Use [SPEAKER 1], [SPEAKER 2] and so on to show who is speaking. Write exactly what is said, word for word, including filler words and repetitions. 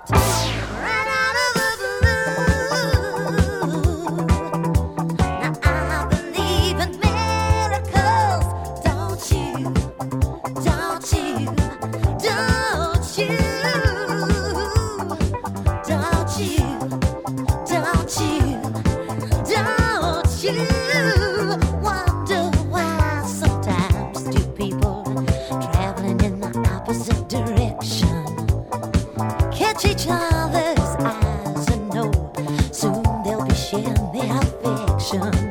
[SPEAKER 1] right out of the blue. Now I believe in miracles, don't you? Don't you? Don't you? Don't you? Don't you? Don't you wonder why sometimes two people traveling in the opposite direction catch each other's eyes and know soon they'll be sharing their affection?